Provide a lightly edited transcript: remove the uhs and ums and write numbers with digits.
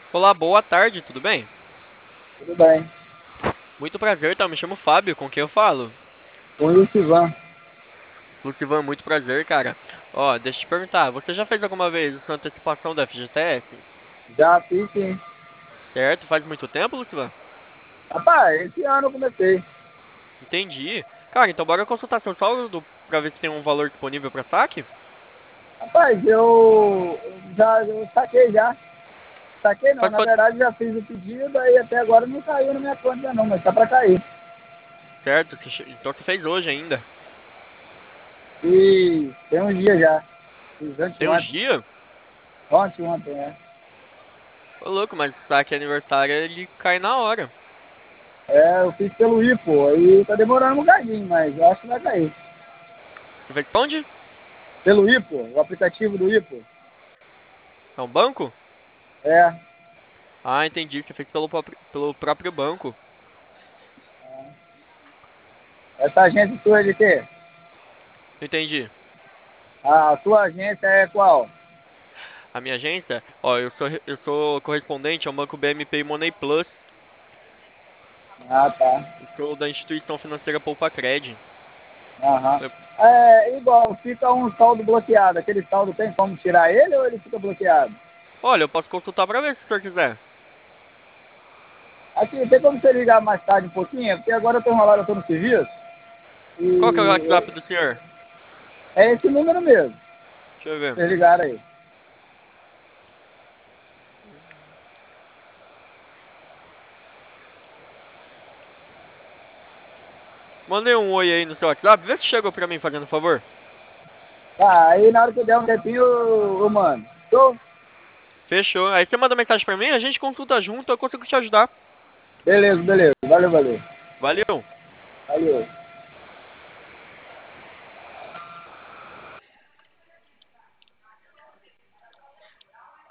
Olá, boa tarde, tudo bem? Tudo bem. Muito prazer, tá? Me chamo Fábio, com quem eu falo? Com o Ivan. Lucivan, muito prazer, cara. Ó, deixa eu te perguntar, você já fez alguma vez a sua antecipação da FGTS? Já fiz sim. Certo? Faz muito tempo, Lucivan? Rapaz, esse ano eu comecei. Entendi. Cara, então bora consultar seu saldo pra ver se tem um valor disponível pra saque? Rapaz, eu saquei já. Saquei não, Faz na quanto... verdade já fiz o pedido, aí até agora não caiu na minha conta ainda não, mas tá pra cair. Certo, então você fez hoje ainda. E tem uns dias já. Fiz Tem uns anteontem. dias? Ontem, é. Ô, louco, mas o saque aniversário ele cai na hora. É, eu fiz pelo IPO, aí tá demorando um bocadinho, mas eu acho que vai cair. Você fez onde? Pelo IPO, o aplicativo do IPO. É um banco? É. Ah, entendi, você fez pelo próprio banco. Essa agência sua é de quê? Entendi. A sua agência é qual? A minha agência, ó, eu sou correspondente ao banco BMP Money Plus. Ah, tá. Eu sou da instituição financeira Poupa-Cred. Aham. Eu- É igual, fica um saldo bloqueado. Aquele saldo tem como tirar ele ou ele fica bloqueado? Olha, eu posso consultar pra ver se o senhor quiser. Aqui, tem como você ligar mais tarde um pouquinho? Porque agora eu tô enrolado, eu tô no serviço. Qual que é o E WhatsApp do senhor? é esse número mesmo. Deixa eu ver. Vocês ligaram aí. Mandei um oi aí no seu WhatsApp, vê se chegou pra mim fazendo favor. Tá, aí na hora que eu der um tempinho, eu mando. Show? Fechou. Aí você manda mensagem pra mim, a gente consulta junto, eu consigo te ajudar. Beleza, beleza. Valeu, valeu. Valeu. Valeu.